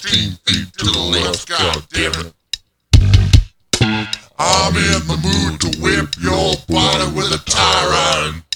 16 feet to the left, god damn it. I'm in the mood to whip your body with a tie rod.